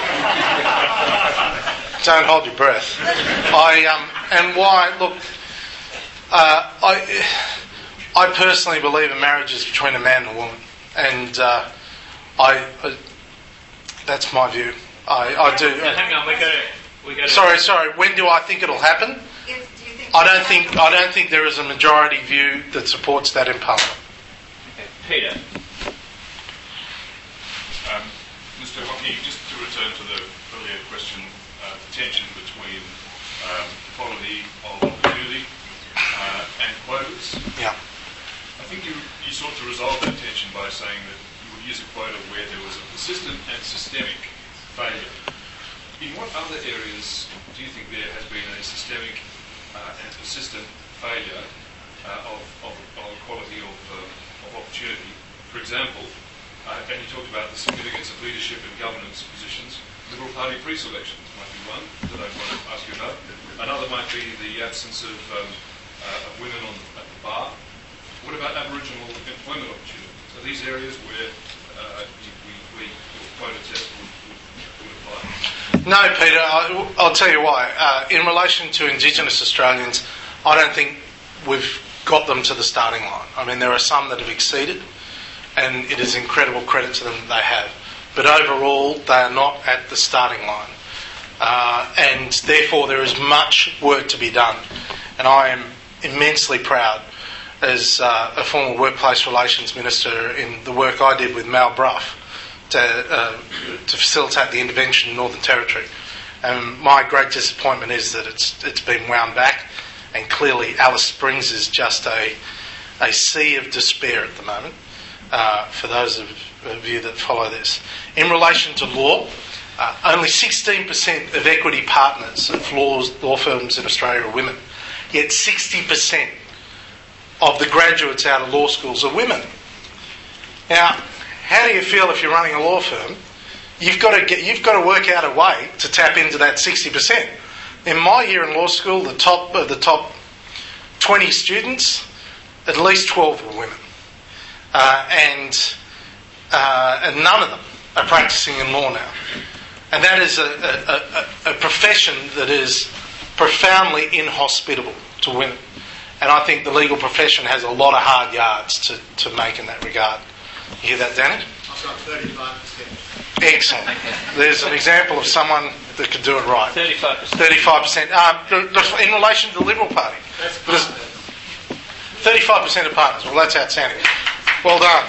Don't hold your breath. I um, and why? Look, uh, I I personally believe a marriage is between a man and a woman, and uh, I, I that's my view. I, I do. Now, hang on, we got to. We got to. Sorry, sorry. When do I think it'll happen? If, do you think I don't think I don't think there is a majority view that supports that in Parliament. Okay. Peter. Um, Mister Hockey, just to return to the earlier question, uh, the tension between um, equality of opportunity uh, and quotas. Yeah. I think you, you sought to resolve that tension by saying that you would use a quota where there was a persistent and systemic failure. In what other areas do you think there has been a systemic uh, and persistent failure uh, of, of, of equality of, uh, of opportunity? For example, Uh, and you talked about the significance of leadership and governance positions. Liberal Party pre-selections might be one that I want to ask you about. Another might be the absence of, um, uh, of women on, at the bar. What about Aboriginal employment opportunities? Are these areas where uh, we, we, we quota test would, would, would apply? No, Peter. I, I'll tell you why. Uh, in relation to Indigenous Australians, I don't think we've got them to the starting line. I mean, there are some that have exceeded, and it is incredible credit to them that they have. But overall, they are not at the starting line. Uh, and therefore, there is much work to be done. And I am immensely proud, as uh, a former workplace relations minister, in the work I did with Mal Brough to, uh, to facilitate the intervention in Northern Territory. And my great disappointment is that it's it's been wound back, and clearly Alice Springs is just a, a sea of despair at the moment. Uh, for those of, of you that follow this. In relation to law, uh, only sixteen percent of equity partners of laws, law firms in Australia are women, yet sixty percent of the graduates out of law schools are women. Now, how do you feel if you're running a law firm? You've got to get, you've got to work out a way to tap into that sixty percent. In my year in law school, the top of the top twenty students, at least twelve were women. Uh, and uh, and none of them are practising in law now. And that is a, a, a, a profession that is profoundly inhospitable to women. And I think the legal profession has a lot of hard yards to, to make in that regard. You hear that, Danny? I've got thirty-five percent. Excellent. There's an example of someone that could do it right. thirty-five percent. thirty-five percent. Um, in relation to the Liberal Party. That's thirty-five percent of partners. Well, that's outstanding. Well done.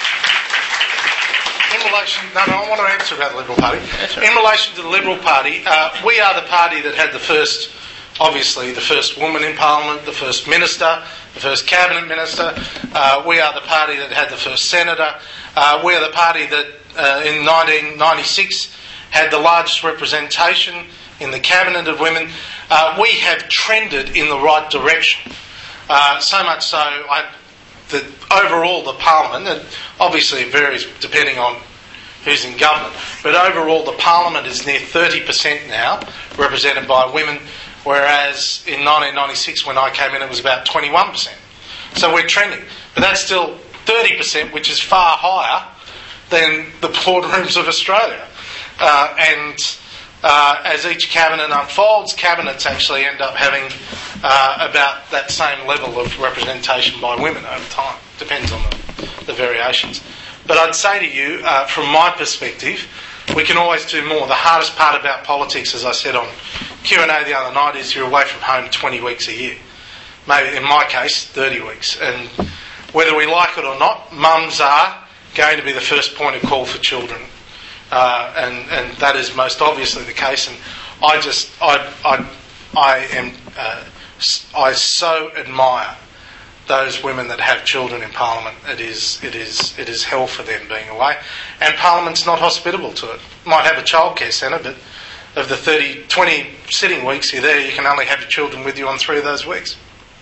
In relation, no, no, I want to answer about the Liberal Party. Right. In relation to the Liberal Party, uh, we are the party that had the first, obviously, the first woman in Parliament, the first minister, the first cabinet minister. Uh, we are the party that had the first senator. Uh, we are the party that, uh, in nineteen ninety-six, had the largest representation in the cabinet of women. Uh, we have trended in the right direction. Uh, so much so, I. that overall the Parliament, and obviously it varies depending on who's in government. But overall, the Parliament is near thirty percent now, represented by women, whereas in nineteen ninety-six, when I came in, it was about twenty-one percent. So we're trending. But that's still thirty percent, which is far higher than the boardrooms of Australia. Uh, and uh, as each cabinet unfolds, cabinets actually end up having uh, about that same level of representation by women over time. Depends on the, the variations. But I'd say to you, uh, from my perspective, we can always do more. The hardest part about politics, as I said on Q and A the other night, is you're away from home twenty weeks a year. Maybe, in my case, thirty weeks. And whether we like it or not, mums are going to be the first point of call for children. Uh, and, and that is most obviously the case. And I just, I, I, I am, uh, I so admire those women that have children in Parliament. It is, it is, it is hell for them being away. And Parliament's not hospitable to it. Might have a childcare centre, but of the thirty, twenty sitting weeks you're there, you can only have your children with you on three of those weeks.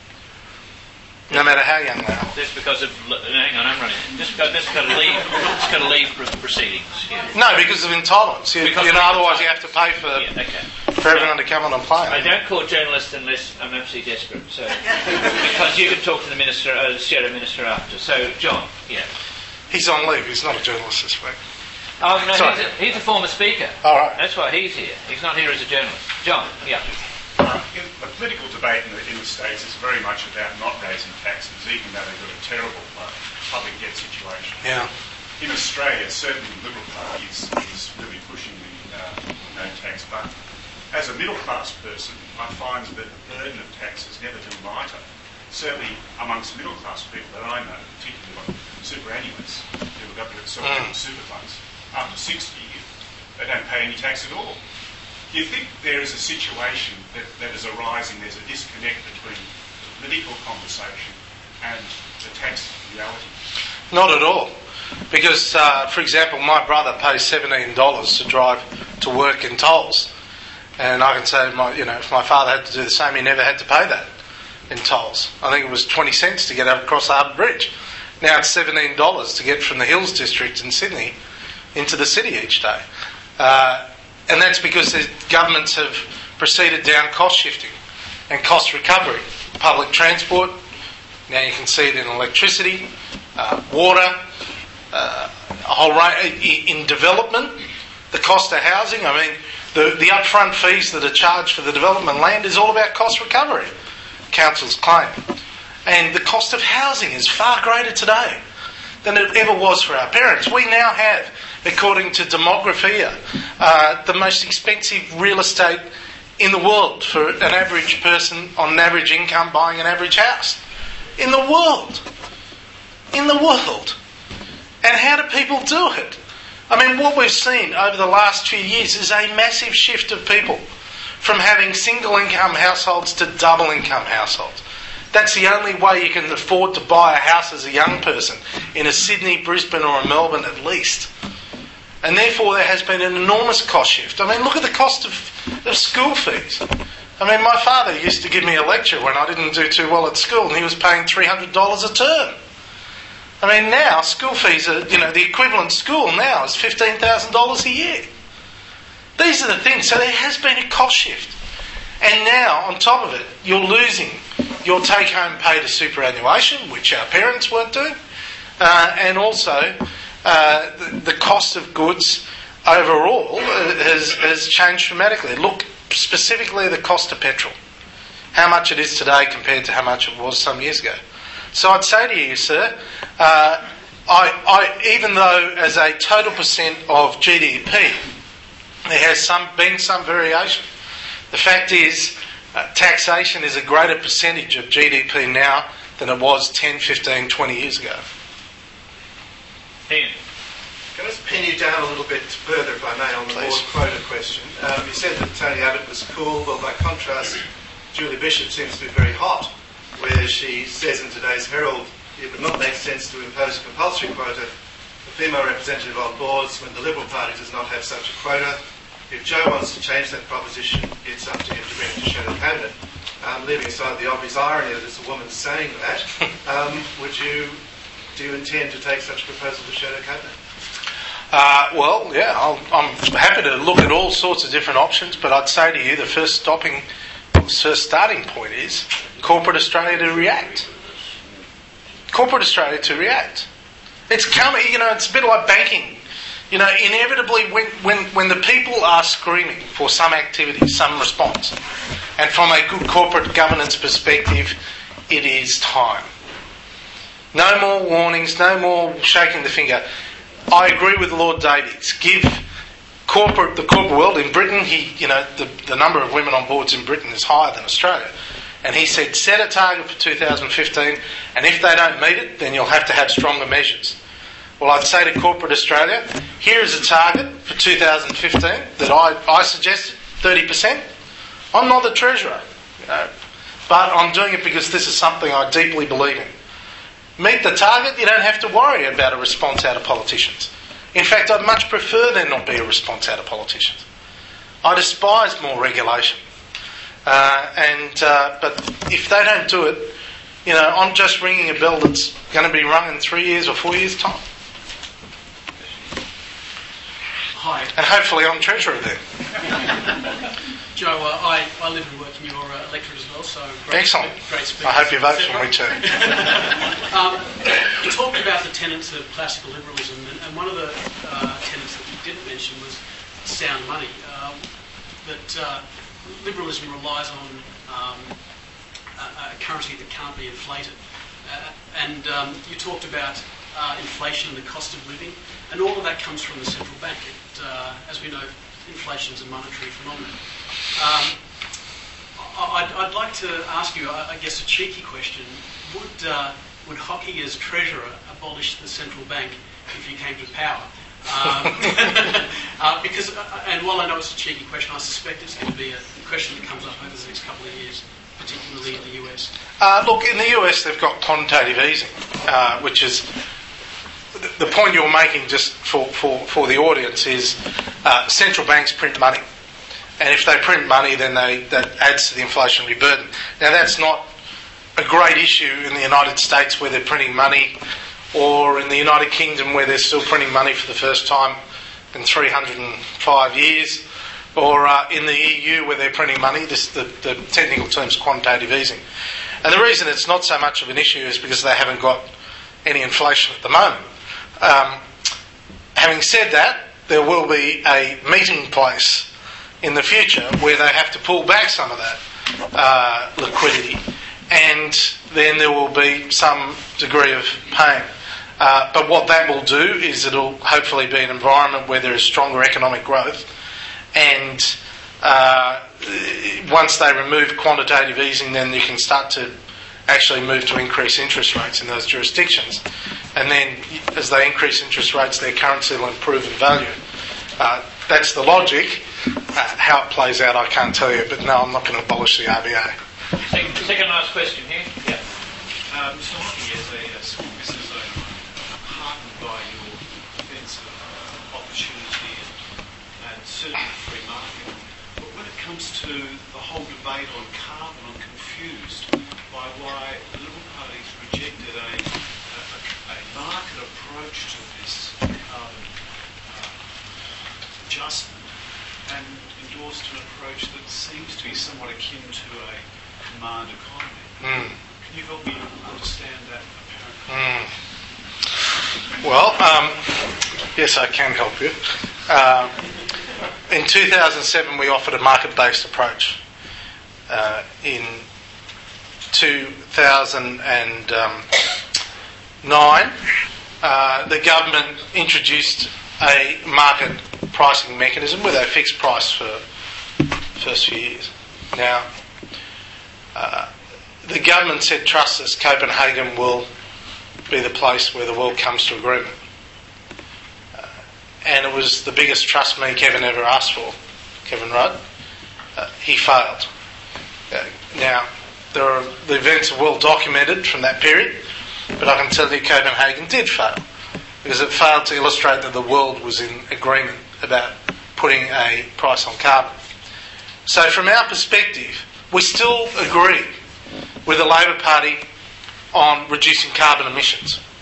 No matter how young they are. That's because of... Hang on, I'm running. Just got, just got to leave. Just got to leave proceedings. Yeah. No, because of intolerance. You, Because you know, of otherwise intolerance. you have to pay for Yeah, okay. for everyone to come on and play. I don't call journalists unless I'm absolutely desperate. So because you can talk to the minister, uh, the shadow minister after. So John, yeah. He's on leave. He's not a journalist this week. Oh no, Sorry. he's a, he's a former speaker. All right. That's why he's here. He's not here as a journalist. John, yeah. In the political debate in the, in the States is very much about not raising taxes, even though they've got a terrible uh, public debt situation. Yeah. In Australia, certainly the Liberal Party is, is really pushing the uh, no tax button. As a middle class person, I find that the burden of tax has never been lighter. Certainly amongst middle class people that I know, particularly on superannuants who have got their self-managed mm. super funds, after sixty, they don't pay any tax at all. Do you think there is a situation that, that is arising, there's a disconnect between the political conversation and the tax reality? Not at all. Because, uh, for example, my brother pays seventeen dollars to drive to work in tolls. And I can say, my, you know, if my father had to do the same, he never had to pay that in tolls. I think it was twenty cents to get across the Harbour Bridge. Now it's seventeen dollars to get from the Hills District in Sydney into the city each day. Uh, And that's because the governments have proceeded down cost shifting and cost recovery. Public transport, now you can see it in electricity, uh, water, uh, a whole range. In development, the cost of housing, I mean, the, the upfront fees that are charged for the development land is all about cost recovery, councils claim. And the cost of housing is far greater today than it ever was for our parents. We now have, according to Demographia, uh, the most expensive real estate in the world for an average person on an average income buying an average house. In the world. In the world. And how do people do it? I mean, what we've seen over the last few years is a massive shift of people from having single income households to double income households. That's the only way you can afford to buy a house as a young person in a Sydney, Brisbane or a Melbourne at least. And therefore there has been an enormous cost shift. I mean, look at the cost of, of school fees. I mean, my father used to give me a lecture when I didn't do too well at school and he was paying three hundred dollars a term. I mean, now school fees are, you know, the equivalent school now is fifteen thousand dollars a year. These are the things. So there has been a cost shift. And now, on top of it, you're losing your take-home pay to superannuation, which our parents weren't doing, uh, and also uh, the, the cost of goods overall has, has changed dramatically. Look specifically at the cost of petrol, how much it is today compared to how much it was some years ago. So I'd say to you, sir, uh, I, I, even though as a total percent of G D P there has some been some variation, the fact is uh, taxation is a greater percentage of G D P now than it was ten, fifteen, twenty years ago. Ian. Can I just pin you down a little bit further, if I may, on the Please. board quota question? Um, you said that Tony Abbott was cool. Well, by contrast, Julie Bishop seems to be very hot, where she says in today's Herald it would not make sense to impose a compulsory quota for female representative on boards when the Liberal Party does not have such a quota. If Joe wants to change that proposition, it's up to him to bring it to shadow cabinet. Um, leaving aside the obvious irony that it's a woman saying that, um, would you do you intend to take such a proposal to shadow cabinet? Uh, Uh, well, yeah, I'll, I'm happy to look at all sorts of different options, but I'd say to you the first stopping, first starting point is corporate Australia to react. Corporate Australia to react. It's coming, you know, it's a bit like banking. You know, inevitably when, when, when the people are screaming for some activity, some response, and from a good corporate governance perspective, it is time. No more warnings, no more shaking the finger. I agree with Lord Davies. Give corporate, the corporate world in Britain, he, you know, the, the number of women on boards in Britain is higher than Australia. And he said, set a target for two thousand fifteen, and if they don't meet it, then you'll have to have stronger measures. Well, I'd say to corporate Australia, here is a target for two thousand fifteen that I, I suggested, thirty percent. I'm not the Treasurer, you know, but I'm doing it because this is something I deeply believe in. Meet the target, you don't have to worry about a response out of politicians. In fact, I'd much prefer there not be a response out of politicians. I despise more regulation. Uh, and uh, but if they don't do it, you know, I'm just ringing a bell that's going to be rung in three years or four years' time. Hi. And hopefully I'm Treasurer then. Joe, uh, I, I live and work in your uh, electorate as well, so great. Excellent. Great speaker. I hope you vote for me too. um, you talked about the tenets of classical liberalism, and, and one of the uh, tenets that you didn't mention was sound money. Um, that uh, liberalism relies on um, a, a currency that can't be inflated. Uh, and um, you talked about uh, inflation and the cost of living, and all of that comes from the central bank. It, uh, as we know, inflation is a monetary phenomenon. Um, I'd, I'd like to ask you, I guess, a cheeky question. Would, uh, would Hockey as Treasurer abolish the central bank if he came to power? Um, uh, because, uh, and while I know it's a cheeky question, I suspect it's going to be a question that comes up over the next couple of years, particularly in the U S. Uh, look, in the U S they've got quantitative easing, uh, which is the point you're making, just for, for, for the audience, is uh, central banks print money. And if they print money, then they, that adds to the inflationary burden. Now, that's not a great issue in the United States where they're printing money, or in the United Kingdom where they're still printing money for the first time in three hundred five years, or uh, in the E U where they're printing money. This, the, the technical term is quantitative easing. And the reason it's not so much of an issue is because they haven't got any inflation at the moment. Um, having said that, there will be a meeting place in the future where they have to pull back some of that uh, liquidity, and then there will be some degree of pain. Uh, but what that will do is it'll hopefully be an environment where there is stronger economic growth, and uh, once they remove quantitative easing, then you can start to actually move to increase interest rates in those jurisdictions. And then as they increase interest rates, their currency will improve in value. Uh, that's the logic. Uh, how it plays out, I can't tell you, but no, I'm not going to abolish the R B A. Second, second last question here. Yeah. Um, Mister Hockey, as a, a small business owner, I'm heartened by your defence of uh, opportunity and, and certainly free market. But when it comes to the whole debate on carbon, I'm confused by why the Liberal Party's rejected a, a, a market approach to this carbon uh, adjustment and endorsed an approach that seems to be somewhat akin to a command economy. Mm. Can you help me understand that Mm. apparent? Well, um, yes, I can help you. Uh, in two thousand seven, we offered a market-based approach. Uh, in two thousand nine, uh, the government introduced a market pricing mechanism with a fixed price for the first few years. Now, uh, the government said, trust us, Copenhagen will be the place where the world comes to agreement. Uh, and it was the biggest trust me Kevin ever asked for, Kevin Rudd. Uh, he failed. Uh, now, there are, the events are well documented from that period, but I can tell you Copenhagen did fail, because it failed to illustrate that the world was in agreement about putting a price on carbon. So from our perspective, we still agree with the Labor Party on reducing carbon emissions.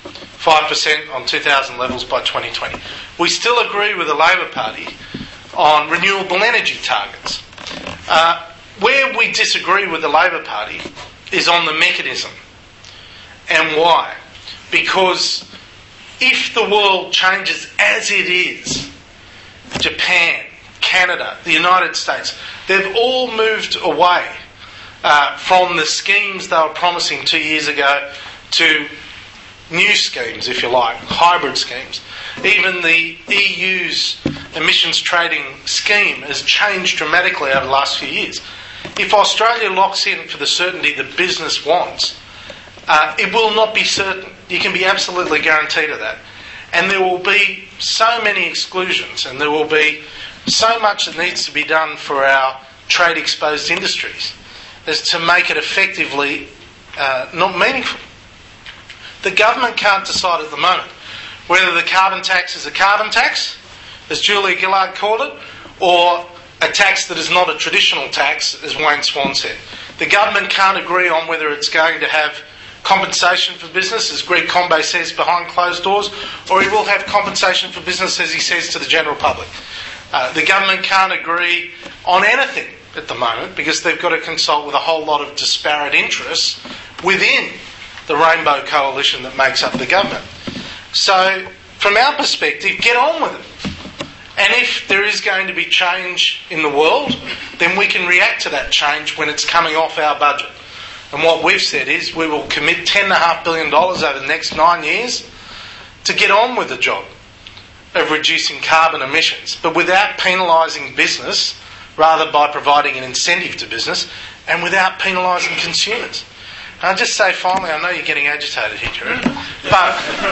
five percent on two thousand levels by twenty twenty. We still agree with the Labor Party on renewable energy targets. Uh, where we disagree with the Labor Party is on the mechanism. And why? Because if the world changes as it is, Japan, Canada, the United States, they've all moved away uh, from the schemes they were promising two years ago to new schemes, if you like, hybrid schemes. Even the E U's emissions trading scheme has changed dramatically over the last few years. If Australia locks in for the certainty that business wants, uh, it will not be certain. You can be absolutely guaranteed of that. And there will be so many exclusions, and there will be so much that needs to be done for our trade-exposed industries as to make it effectively uh, not meaningful. The government can't decide at the moment whether the carbon tax is a carbon tax, as Julia Gillard called it, or a tax that is not a traditional tax, as Wayne Swan said. The government can't agree on whether it's going to have compensation for business, as Greg Combet says, behind closed doors, or it will have compensation for business, as he says, to the general public. Uh, the government can't agree on anything at the moment because they've got to consult with a whole lot of disparate interests within the rainbow coalition that makes up the government. So, from our perspective, get on with it. And if there is going to be change in the world, then we can react to that change when it's coming off our budget. And what we've said is we will commit ten point five billion dollars over the next nine years to get on with the job of reducing carbon emissions, but without penalising business, rather by providing an incentive to business, and without penalising consumers. And I'll just say finally, I know you're getting agitated here, Jared, but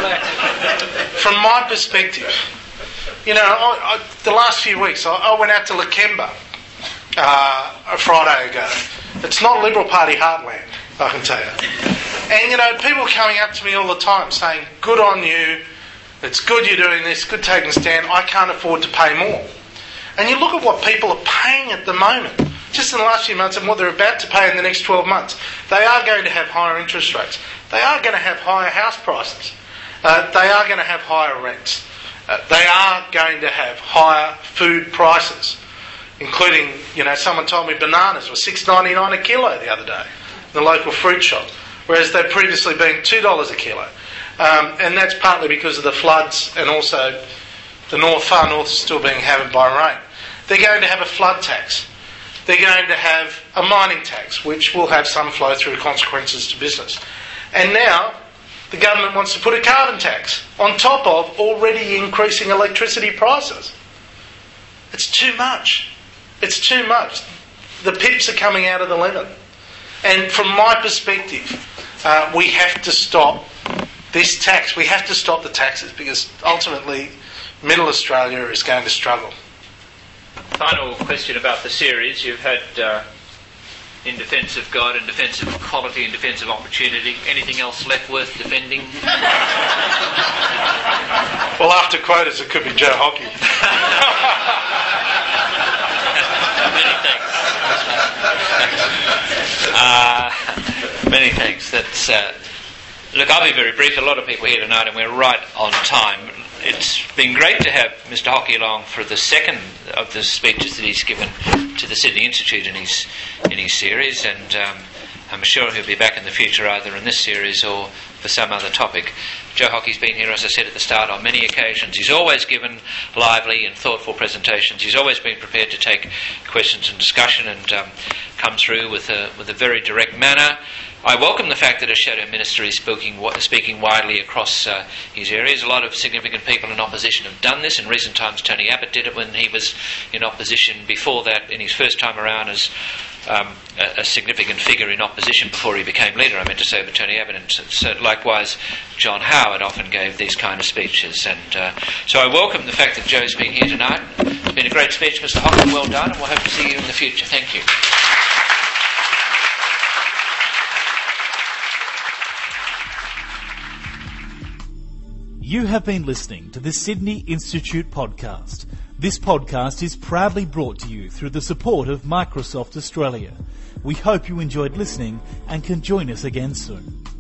from my perspective, you know, I, I, the last few weeks, I, I went out to Lakemba uh, a Friday ago. It's not Liberal Party heartland, I can tell you. And, you know, people coming up to me all the time saying, good on you, it's good you're doing this, good taking a stand, I can't afford to pay more. And you look at what people are paying at the moment, just in the last few months, and what they're about to pay in the next twelve months. They are going to have higher interest rates. They are going to have higher house prices. Uh, they are going to have higher rents. Uh, they are going to have higher food prices, including, you know, someone told me bananas were six dollars ninety-nine a kilo the other day in the local fruit shop, whereas they'd previously been two dollars a kilo. Um, and that's partly because of the floods, and also the north, far north is still being hammered by rain. They're going to have a flood tax. They're going to have a mining tax, which will have some flow-through consequences to business. And now the government wants to put a carbon tax on top of already increasing electricity prices. It's too much. It's too much. The pips are coming out of the lemon. And from my perspective, uh, we have to stop this tax. We have to stop the taxes because ultimately Middle Australia is going to struggle. Final question about the series. You've had uh, In Defence of God, In Defence of Equality, In Defence of Opportunity. Anything else left worth defending? Well, after quotas, it could be Joe Hockey. Many thanks. uh, many thanks. That's, uh, look, I'll be very brief. A lot of people here tonight, and we're right on time. It's been great to have Mister Hockey along for the second of the speeches that he's given to the Sydney Institute in his in his series, and um, I'm sure he'll be back in the future either in this series or for some other topic. Joe Hockey's been here, as I said at the start, on many occasions. He's always given lively and thoughtful presentations. He's always been prepared to take questions and discussion, and um, come through with a with a very direct manner. I welcome the fact that a shadow minister is speaking, speaking widely across uh, his areas. A lot of significant people in opposition have done this. In recent times, Tony Abbott did it when he was in opposition. Before that, in his first time around as um, a, a significant figure in opposition before he became leader, I meant to say, but Tony Abbott. And so likewise, John Howard often gave these kind of speeches. And uh, so I welcome the fact that Joe's been here tonight. It's been a great speech, Mister Hockey. Well done, and we'll hope to see you in the future. Thank you. You have been listening to the Sydney Institute podcast. This podcast is proudly brought to you through the support of Microsoft Australia. We hope you enjoyed listening and can join us again soon.